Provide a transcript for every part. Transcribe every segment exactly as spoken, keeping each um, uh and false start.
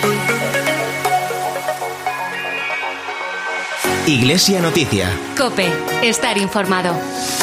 Iglesia Noticia. COPE. Estar informado.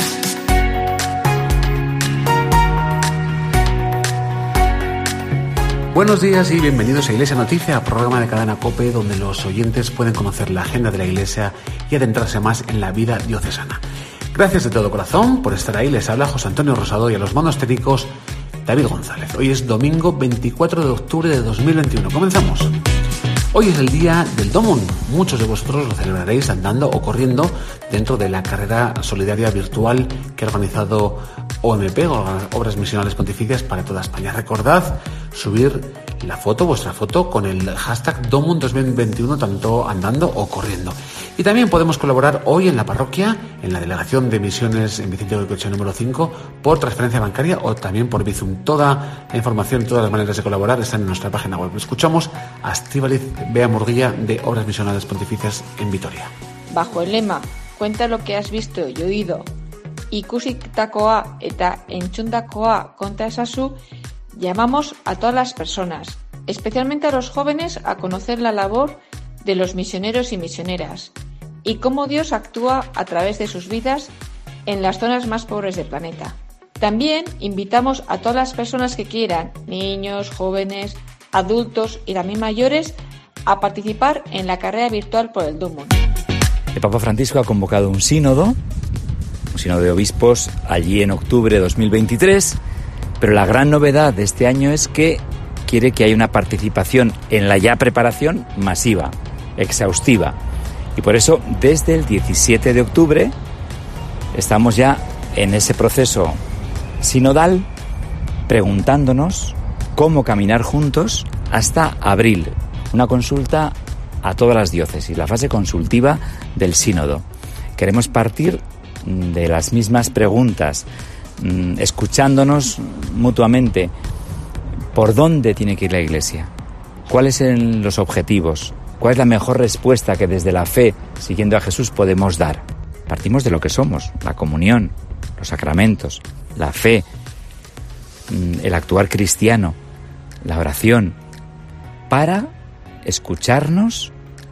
Buenos días y bienvenidos a Iglesia Noticia, programa de cadena COPE donde los oyentes pueden conocer la agenda de la Iglesia y adentrarse más en la vida diocesana. Gracias de todo corazón por estar ahí. Les habla José Antonio Rosado y a los mandos técnicos David González. Hoy es domingo veinticuatro de octubre de dos mil veintiuno. Comenzamos. Hoy es el día del Domum. Muchos de vosotros lo celebraréis andando o corriendo dentro de la carrera solidaria virtual que ha organizado O M P, Obras Misionales Pontificias, para toda España. Recordad subir la foto, vuestra foto, con el hashtag Domum dos mil veintiuno, tanto andando o corriendo. Y también podemos colaborar hoy en la parroquia, en la Delegación de Misiones en Vicente Goycoechea número cinco, por transferencia bancaria o también por Bizum. Toda la información y todas las maneras de colaborar están en nuestra página web. Escuchamos a Estíbaliz Bea Murguía de Obras Misionales Pontificias en Vitoria. Bajo el lema "Cuenta lo que has visto y oído", ikusitakoa eta entzundakoa konta ezazu, llamamos a todas las personas, especialmente a los jóvenes, a conocer la labor de los misioneros y misioneras y cómo Dios actúa a través de sus vidas en las zonas más pobres del planeta. También invitamos a todas las personas que quieran, niños, jóvenes, adultos y también mayores, a participar en la carrera virtual por el Domum. El Papa Francisco ha convocado un sínodo, un sínodo de obispos, allí en octubre de dos mil veintitrés, pero la gran novedad de este año es que quiere que haya una participación en la ya preparación masiva, exhaustiva. Y por eso, desde el diecisiete de octubre, estamos ya en ese proceso sinodal, preguntándonos cómo caminar juntos hasta abril. Una consulta a todas las diócesis, la fase consultiva del sínodo. Queremos partir de las mismas preguntas, escuchándonos mutuamente. ¿Por dónde tiene que ir la Iglesia? ¿Cuáles son los objetivos? ¿Cuál es la mejor respuesta que desde la fe, siguiendo a Jesús, podemos dar? Partimos de lo que somos, la comunión, los sacramentos, la fe, el actuar cristiano, la oración, para escucharnos,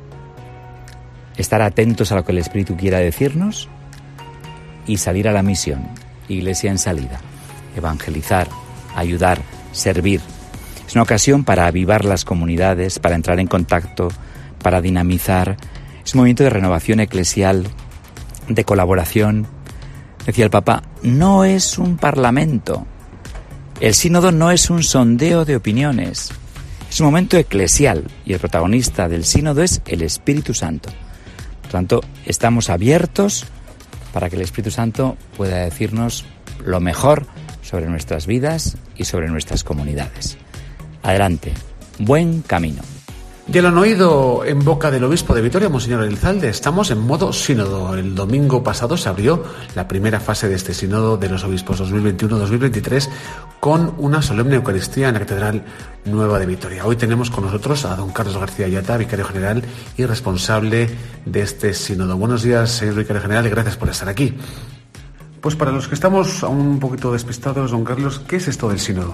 estar atentos a lo que el Espíritu quiera decirnos y salir a la misión. Iglesia en salida, evangelizar, ayudar, servir. Es una ocasión para avivar las comunidades, para entrar en contacto, para dinamizar. Es un momento de renovación eclesial, de colaboración. Decía el Papa, no es un parlamento. El sínodo no es un sondeo de opiniones. Es un momento eclesial y el protagonista del sínodo es el Espíritu Santo. Por tanto, estamos abiertos para que el Espíritu Santo pueda decirnos lo mejor sobre nuestras vidas y sobre nuestras comunidades. Adelante, buen camino. Ya lo han oído en boca del obispo de Vitoria, Monseñor Elizalde, estamos en modo sínodo. El domingo pasado se abrió la primera fase de este sínodo de los obispos dos mil veintiuno dos mil veintitrés con una solemne Eucaristía en la Catedral Nueva de Vitoria. Hoy tenemos con nosotros a don Carlos García Ayata, vicario general y responsable de este sínodo. Buenos días, señor vicario general, y gracias por estar aquí. Pues para los que estamos aún un poquito despistados, don Carlos, ¿qué es esto del sínodo?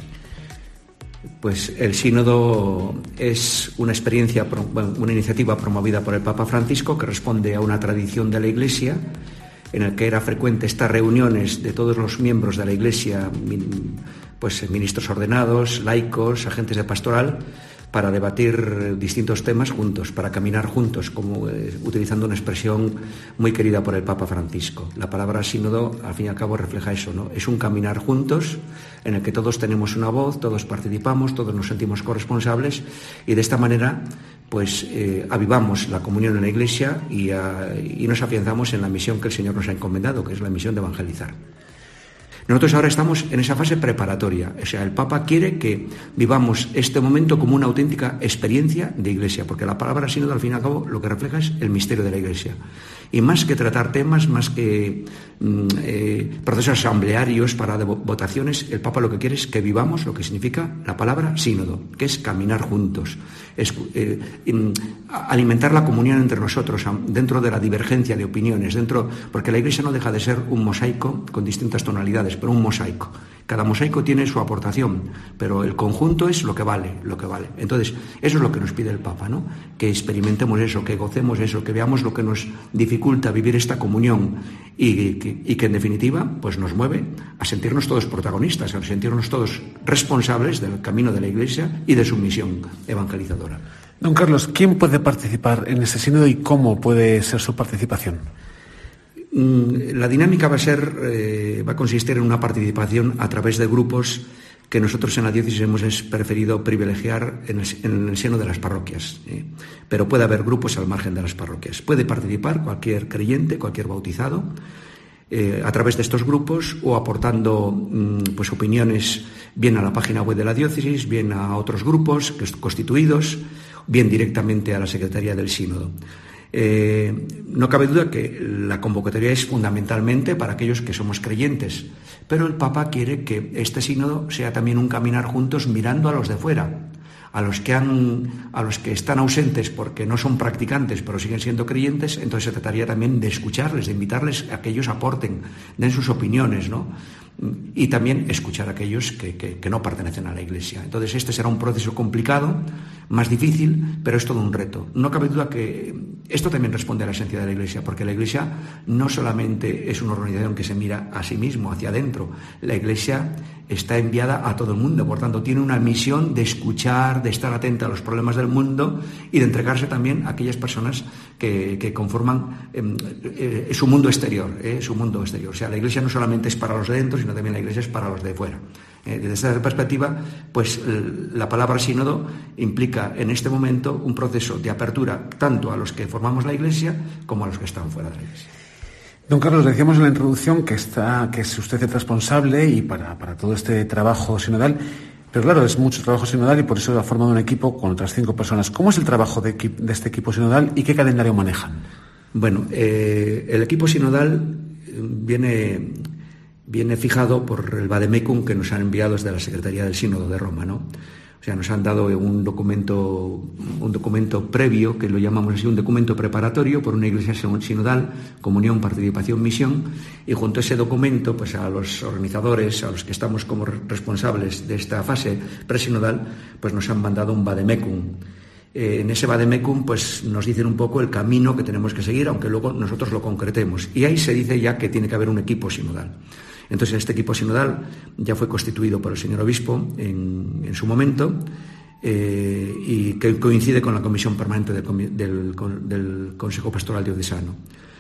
Pues el sínodo es una experiencia, una iniciativa promovida por el Papa Francisco que responde a una tradición de la Iglesia en la que era frecuente estas reuniones de todos los miembros de la Iglesia, pues ministros ordenados, laicos, agentes de pastoral, para debatir distintos temas juntos, para caminar juntos, como eh, utilizando una expresión muy querida por el Papa Francisco. La palabra sínodo, al fin y al cabo, refleja eso, ¿no? Es un caminar juntos en el que todos tenemos una voz, todos participamos, todos nos sentimos corresponsables y de esta manera pues eh, avivamos la comunión en la Iglesia y, uh, y nos afianzamos en la misión que el Señor nos ha encomendado, que es la misión de evangelizar. Nosotros ahora estamos en esa fase preparatoria, o sea, el Papa quiere que vivamos este momento como una auténtica experiencia de Iglesia, porque la palabra sínodo al fin y al cabo lo que refleja es el misterio de la Iglesia. Y más que tratar temas, más que eh, procesos asamblearios para de votaciones. El Papa lo que quiere es que vivamos lo que significa la palabra sínodo, que es caminar juntos, es eh, alimentar la comunión entre nosotros dentro de la divergencia de opiniones, dentro, porque la Iglesia no deja de ser un mosaico con distintas tonalidades, pero un mosaico. Cada mosaico tiene su aportación, pero el conjunto es lo que vale, lo que vale. Entonces, eso es lo que nos pide el Papa, ¿no? Que experimentemos eso, que gocemos eso, que veamos lo que nos dificulta vivir esta comunión y que, y que en definitiva, pues nos mueve a sentirnos todos protagonistas, a sentirnos todos responsables del camino de la Iglesia y de su misión evangelizadora. Don Carlos, ¿quién puede participar en ese sínodo y cómo puede ser su participación? La dinámica va a ser, eh, va a consistir en una participación a través de grupos que nosotros en la diócesis hemos preferido privilegiar en el, en el seno de las parroquias. Eh. Pero puede haber grupos al margen de las parroquias. Puede participar cualquier creyente, cualquier bautizado, eh, a través de estos grupos o aportando mm, pues opiniones bien a la página web de la diócesis, bien a otros grupos constituidos, bien directamente a la Secretaría del Sínodo. Eh, no cabe duda que la convocatoria es fundamentalmente para aquellos que somos creyentes, pero el Papa quiere que este sínodo sea también un caminar juntos mirando a los de fuera, a los que han, a los que están ausentes porque no son practicantes pero siguen siendo creyentes. Entonces se trataría también de escucharles, de invitarles a que ellos aporten, den sus opiniones, ¿no? Y también escuchar a aquellos que, que, que no pertenecen a la Iglesia. Entonces este será un proceso complicado, más difícil, pero es todo un reto. No cabe duda que esto también responde a la esencia de la Iglesia, porque la Iglesia no solamente es una organización que se mira a sí mismo, hacia adentro. La Iglesia está enviada a todo el mundo, por tanto tiene una misión de escuchar, de estar atenta a los problemas del mundo y de entregarse también a aquellas personas que, que conforman eh, eh, su mundo exterior, eh, su mundo exterior. O sea, la Iglesia no solamente es para los de dentro, sino también la Iglesia es para los de fuera. Eh, desde esta perspectiva, pues la palabra sínodo implica en este momento un proceso de apertura tanto a los que formamos la Iglesia como a los que están fuera de la Iglesia. Don Carlos, decíamos en la introducción que está, que es usted el responsable y para, para todo este trabajo sinodal, pero claro, es mucho trabajo sinodal y por eso ha formado un equipo con otras cinco personas. ¿Cómo es el trabajo de, de este equipo sinodal y qué calendario manejan? Bueno, eh, el equipo sinodal viene, viene fijado por el vademecum que nos han enviado desde la Secretaría del Sínodo de Roma, ¿no? O sea, nos han dado un documento, un documento previo, que lo llamamos así, un documento preparatorio por una iglesia sinodal, comunión, participación, misión, y junto a ese documento, pues a los organizadores, a los que estamos como responsables de esta fase presinodal, pues nos han mandado un vademecum. Eh, en ese vademecum, pues nos dicen un poco el camino que tenemos que seguir, aunque luego nosotros lo concretemos. Y ahí se dice ya que tiene que haber un equipo sinodal. Entonces, este equipo sinodal ya fue constituido por el señor obispo en, en su momento eh, y que coincide con la comisión permanente del, del, del Consejo Pastoral Diocesano.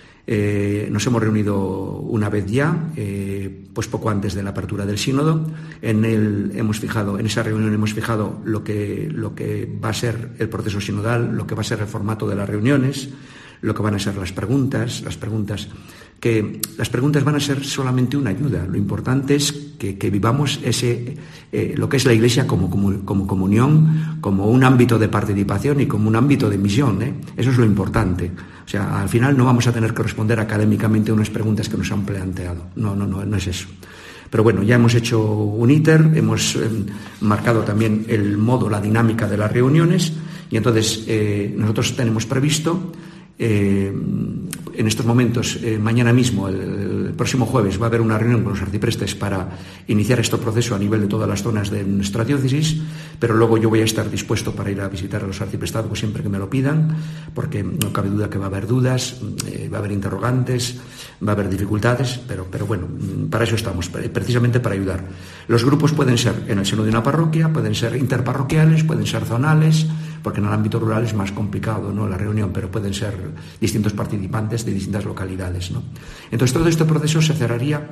Eh, nos hemos reunido una vez ya, eh, pues poco antes de la apertura del sínodo. En el hemos fijado, en esa reunión hemos fijado lo que, lo que va a ser el proceso sinodal, lo que va a ser el formato de las reuniones, lo que van a ser las preguntas, las preguntas que las preguntas van a ser solamente una ayuda. Lo importante es que, que vivamos ese eh, lo que es la Iglesia como, como, como comunión, como un ámbito de participación y como un ámbito de misión, ¿eh? Eso es lo importante. O sea, al final no vamos a tener que responder académicamente a unas preguntas que nos han planteado. No, no, no, no es eso. Pero bueno, ya hemos hecho un íter, hemos eh, marcado también el modo, la dinámica de las reuniones y entonces eh, nosotros tenemos previsto Eh, en estos momentos, eh, mañana mismo, el, el próximo jueves, va a haber una reunión con los arciprestes para iniciar este proceso a nivel de todas las zonas de nuestra diócesis, pero luego yo voy a estar dispuesto para ir a visitar a los arciprestazgos siempre que me lo pidan, porque no cabe duda que va a haber dudas, eh, va a haber interrogantes, va a haber dificultades, pero, pero bueno, para eso estamos, precisamente para ayudar. Los grupos pueden ser en el seno de una parroquia, pueden ser interparroquiales, pueden ser zonales, porque en el ámbito rural es más complicado, ¿no?, la reunión, pero pueden ser distintos participantes de distintas localidades, ¿no? Entonces todo este proceso se cerraría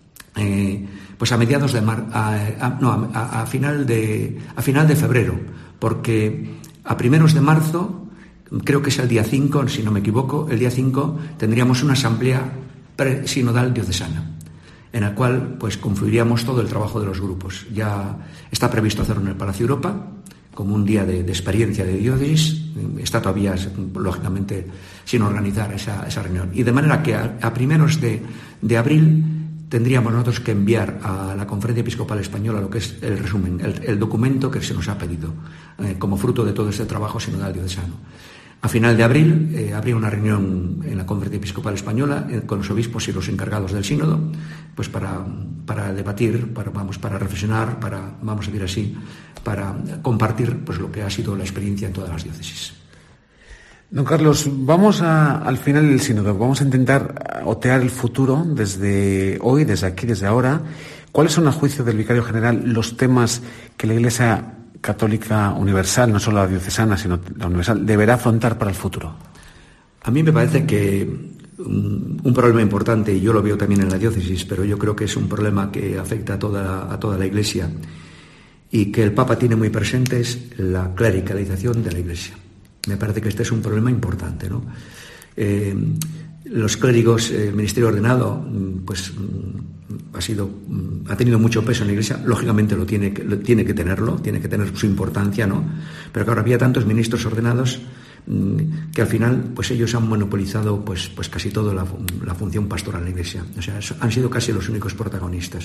eh, pues a mediados de mar, a, a, no, a, a final de a final de febrero, porque a primeros de marzo, creo que es el día cinco, si no me equivoco, el día cinco tendríamos una asamblea presinodal diocesana, en la cual pues confluiríamos todo el trabajo de los grupos. Ya está previsto hacerlo en el Palacio Europa, como un día de, de experiencia de diócesis. Está todavía, lógicamente, sin organizar esa, esa reunión. Y de manera que a, a primeros de, de abril tendríamos nosotros que enviar a la Conferencia Episcopal Española lo que es el resumen, el, el documento que se nos ha pedido, eh, como fruto de todo este trabajo sinodal diocesano. A final de abril eh, habría una reunión en la Conferencia Episcopal Española eh, con los obispos y los encargados del sínodo, pues para, para debatir, para, vamos, para reflexionar, para, vamos a decir así, para compartir pues lo que ha sido la experiencia en todas las diócesis. Don Carlos, vamos a, al final del sínodo, vamos a intentar otear el futuro desde hoy, desde aquí, desde ahora. ¿Cuáles son, a juicio del Vicario General, los temas que la Iglesia Católica Universal, no solo la diocesana, sino la universal, deberá afrontar para el futuro? A mí me parece que un, un problema importante, y yo lo veo también en la diócesis, pero yo creo que es un problema que afecta a toda, a toda la Iglesia y que el Papa tiene muy presente, es la clericalización de la Iglesia. Me parece que este es un problema importante, ¿no? Eh, los clérigos, el ministerio ordenado, pues ha sido, ha tenido mucho peso en la Iglesia. Lógicamente lo tiene, lo tiene que tenerlo, tiene que tener su importancia, ¿no? Pero claro, había tantos ministros ordenados que al final, pues ellos han monopolizado, pues, pues casi toda la, la función pastoral en la Iglesia. O sea, han sido casi los únicos protagonistas.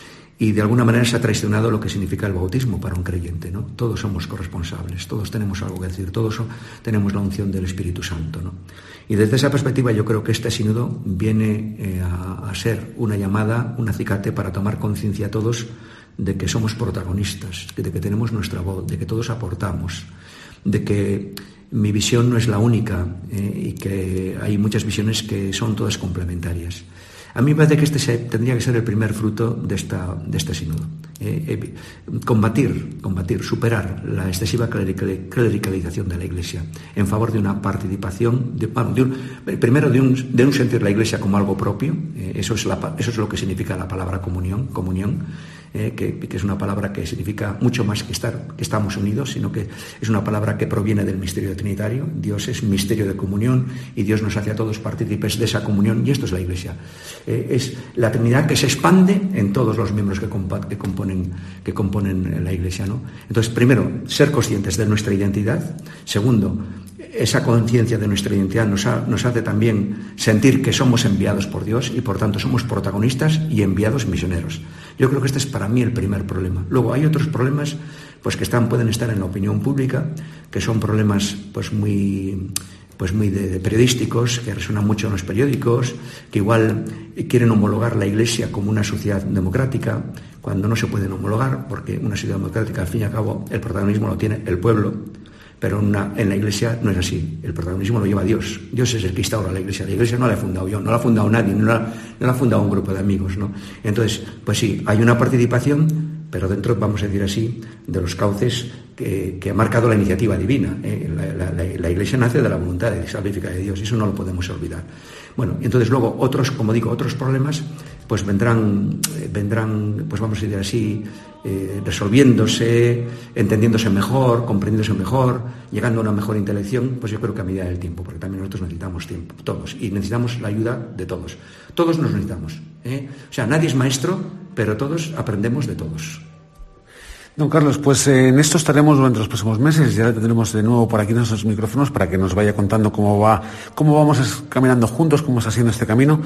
Y de alguna manera se ha traicionado lo que significa el bautismo para un creyente, ¿no? Todos somos corresponsables, todos tenemos algo que decir, todos so, tenemos la unción del Espíritu Santo, ¿no? Y desde esa perspectiva yo creo que este sínodo viene eh, a, a ser una llamada, un acicate para tomar conciencia a todos de que somos protagonistas, de que tenemos nuestra voz, de que todos aportamos, de que mi visión no es la única eh, y que hay muchas visiones que son todas complementarias. A mí me parece que este se, tendría que ser el primer fruto de, esta, de este sínodo. Eh, eh, combatir, combatir, superar la excesiva clericalización de la Iglesia en favor de una participación, de, bueno, de un, primero de un, de un sentir la Iglesia como algo propio. Eh, eso, es la, eso es lo que significa la palabra comunión, comunión. Eh, que, que es una palabra que significa mucho más que estar, que estamos unidos, sino que es una palabra que proviene del misterio trinitario. Dios es un misterio de comunión y Dios nos hace a todos partícipes de esa comunión, y esto es la Iglesia. Eh, es la Trinidad que se expande en todos los miembros que, compa- que, componen, que componen la Iglesia, ¿no? Entonces, primero, ser conscientes de nuestra identidad. Segundo, esa conciencia de nuestra identidad nos, ha, nos hace también sentir que somos enviados por Dios y por tanto somos protagonistas y enviados misioneros. Yo creo que este es para mí el primer problema. Luego hay otros problemas pues que están, pueden estar en la opinión pública, que son problemas pues muy, pues muy de, de periodísticos, que resuenan mucho en los periódicos, que igual quieren homologar la Iglesia como una sociedad democrática, cuando no se pueden homologar, porque una sociedad democrática, al fin y al cabo, el protagonismo lo tiene el pueblo. Pero en, una, en la Iglesia no es así. El protagonismo lo lleva Dios. Dios es el que instaura la Iglesia. La Iglesia no la he fundado yo, no la ha fundado nadie, no la, no la ha fundado un grupo de amigos, ¿no? Entonces, pues sí, hay una participación, pero dentro, vamos a decir así, de los cauces que, que ha marcado la iniciativa divina. ¿eh? La, la, la, la Iglesia nace de la voluntad salvífica de Dios, y eso no lo podemos olvidar. Bueno, entonces luego otros, como digo, otros problemas, pues vendrán, vendrán, pues vamos a decir así, eh, resolviéndose, entendiéndose mejor, comprendiéndose mejor, llegando a una mejor intelección, pues yo creo que a medida del tiempo, porque también nosotros necesitamos tiempo, todos, y necesitamos la ayuda de todos. Todos nos necesitamos, ¿eh? O sea, nadie es maestro, pero todos aprendemos de todos. Don Carlos, pues eh, en esto estaremos durante los próximos meses. Ya le tendremos de nuevo por aquí nuestros micrófonos para que nos vaya contando cómo va, cómo vamos caminando juntos, cómo está siendo este camino.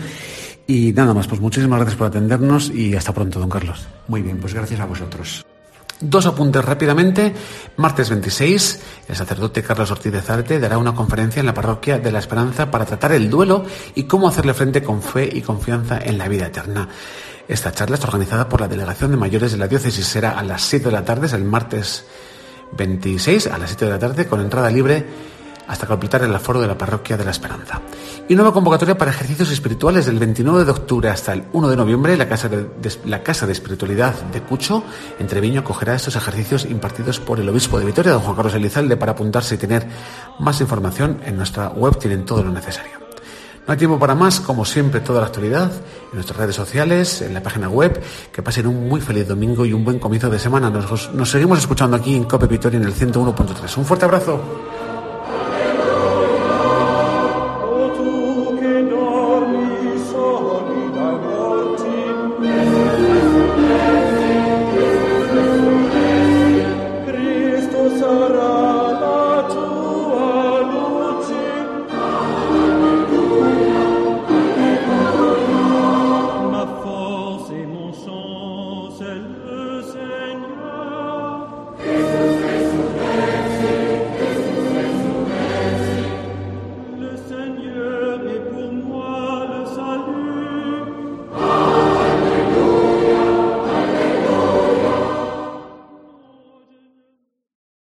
Y nada más, pues muchísimas gracias por atendernos y hasta pronto, don Carlos. Muy bien, pues gracias a vosotros. Dos apuntes rápidamente. Martes veintiséis, el sacerdote Carlos Ortiz de Zárate dará una conferencia en la Parroquia de la Esperanza para tratar el duelo y cómo hacerle frente con fe y confianza en la vida eterna. Esta charla está organizada por la Delegación de Mayores de la Diócesis. Será a las siete de la tarde, es el martes veintiséis, a las siete de la tarde, con entrada libre hasta completar el aforo de la Parroquia de la Esperanza. Y nueva convocatoria para ejercicios espirituales del veintinueve de octubre hasta el uno de noviembre. La Casa de, de, la Casa de Espiritualidad de Cucho, en Treviño, acogerá estos ejercicios impartidos por el obispo de Vitoria, don Juan Carlos Elizalde. Para apuntarse y tener más información, en nuestra web tienen todo lo necesario. No hay tiempo para más, como siempre, toda la actualidad en nuestras redes sociales, en la página web. Que pasen un muy feliz domingo y un buen comienzo de semana. Nos, nos seguimos escuchando aquí en COPE Vitoria en el ciento uno punto tres. Un fuerte abrazo.